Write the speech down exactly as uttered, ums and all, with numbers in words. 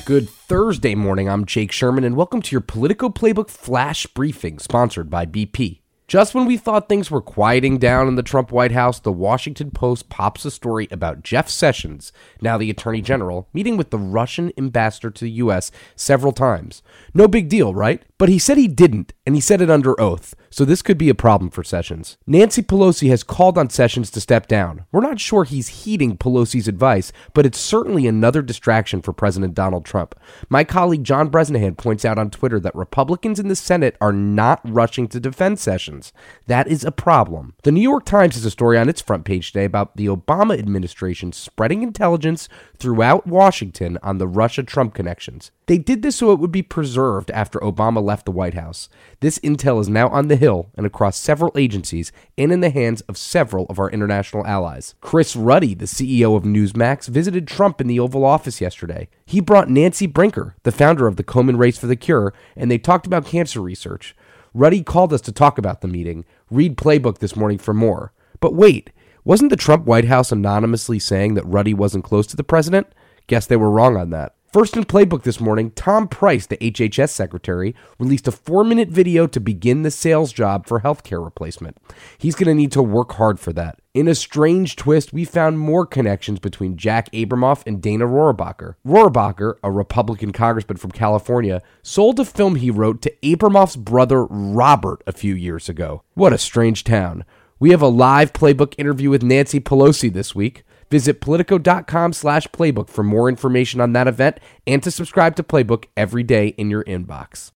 Good Thursday morning, I'm Jake Sherman, and welcome to your Politico Playbook Flash Briefing, sponsored by B P. Just when we thought things were quieting down in the Trump White House, the Washington Post pops a story about Jeff Sessions, now the Attorney General, meeting with the Russian ambassador to the U S several times. No big deal, right? But he said he didn't, and he said it under oath, so this could be a problem for Sessions. Nancy Pelosi has called on Sessions to step down. We're not sure he's heeding Pelosi's advice, but it's certainly another distraction for President Donald Trump. My colleague John Bresnahan points out on Twitter that Republicans in the Senate are not rushing to defend Sessions. That is a problem. The New York Times has a story on its front page today about the Obama administration spreading intelligence throughout Washington on the Russia-Trump connections. They did this so it would be preserved after Obama left the White House. This intel is now on the Hill and across several agencies and in the hands of several of our international allies. Chris Ruddy, the C E O of Newsmax, visited Trump in the Oval Office yesterday. He brought Nancy Brinker, the founder of the Komen Race for the Cure, and they talked about cancer research. Ruddy called us to talk about the meeting. Read Playbook this morning for more. But wait, wasn't the Trump White House anonymously saying that Ruddy wasn't close to the president? Guess they were wrong on that. First in Playbook this morning, Tom Price, the H H S secretary, released a four-minute video to begin the sales job for healthcare replacement. He's going to need to work hard for that. In a strange twist, we found more connections between Jack Abramoff and Dana Rohrabacher. Rohrabacher, a Republican congressman from California, sold a film he wrote to Abramoff's brother Robert a few years ago. What a strange town. We have a live Playbook interview with Nancy Pelosi this week. Visit politico.com slash playbook for more information on that event and to subscribe to Playbook every day in your inbox.